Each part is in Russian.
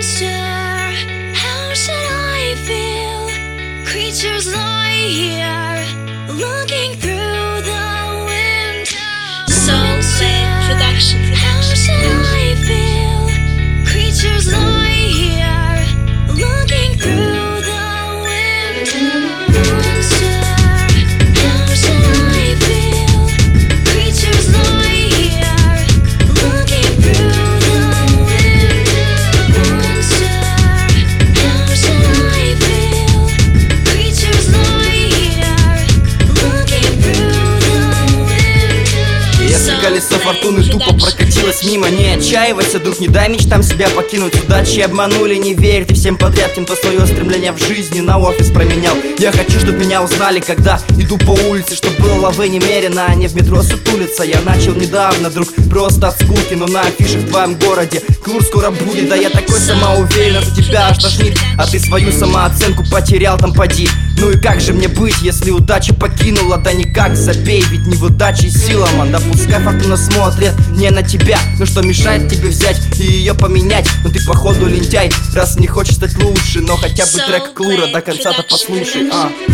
monster, how should I feel? Creatures lie here, looking through the window. Soul Slave Production. How should I feel? Creatures lie here, looking through the window. Monster, how should I feel? Creatures lie here, looking through the window. Monster, how should I feel? Creatures lie here, looking through the window. Если колесо фортуны тупо прокатилось мимо, не отчаивайся, друг, не дай мечтам себя покинуть. Удачи обманули, не верь ты всем подряд, кем-то свое стремление в жизни на офис променял. Я хочу, чтоб меня узнали, когда иду по улице, чтоб было лавы немерено, а не в метро сутулиться. Я начал недавно, друг, просто от скуки, но на афишах в твоем городе клур скоро будет. Да я такой самоуверен, за тебя аж тошнит, а ты свою самооценку потерял, там поди. Ну и как же мне быть, если удача покинула? Да никак, забей, ведь не в удаче сила, ман. Да пускай фортуна смотрит не на тебя, но что мешает тебе взять и ее поменять? Ну ты походу лентяй, раз не хочешь стать лучше, но хотя бы трек Клура до конца-то послушай,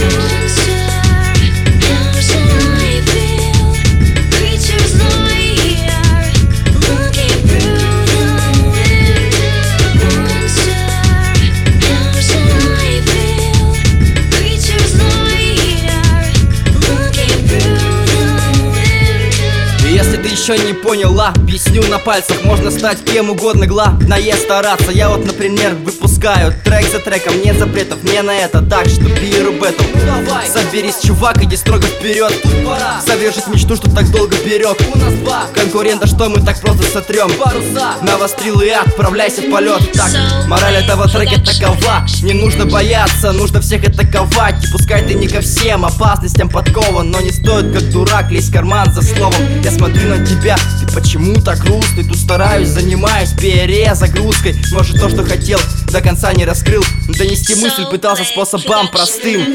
Если ты еще не поняла, объясню на пальцах. Можно стать кем угодно, главное стараться. Я вот, например, выпускаю трек за треком, нет запретов мне на это, так что беру бэтл. Соберись, чувак, иди строго вперед. Совершить мечту, что так долго берег. Конкурента, что мы так просто сотрем. Навострил и отправляйся в полет. Так, мораль этого трека такова: не нужно бояться, нужно всех атаковать. И пускай ты не ко всем опасностям подкован, но не стоит как дурак лезть в карман за словом. Я смотрю на тебя, ты почему так грустный? Тут стараюсь, занимаюсь перезагрузкой. Может, то, что хотел, до конца не раскрыл. Донести мысль пытался способом простым.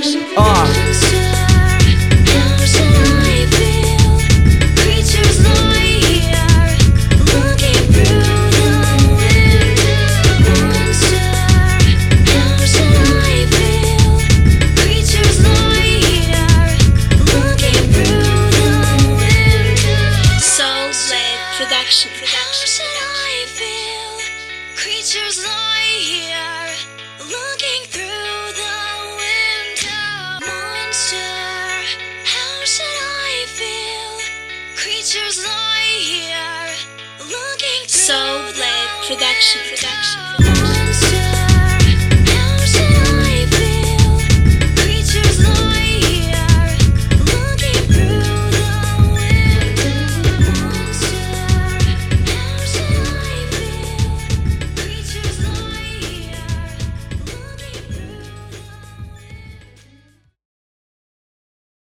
Production. How should I feel? Creatures lie here, looking through the window. Monster, how should I feel? Creatures lie here, looking through Soul the Slave Production.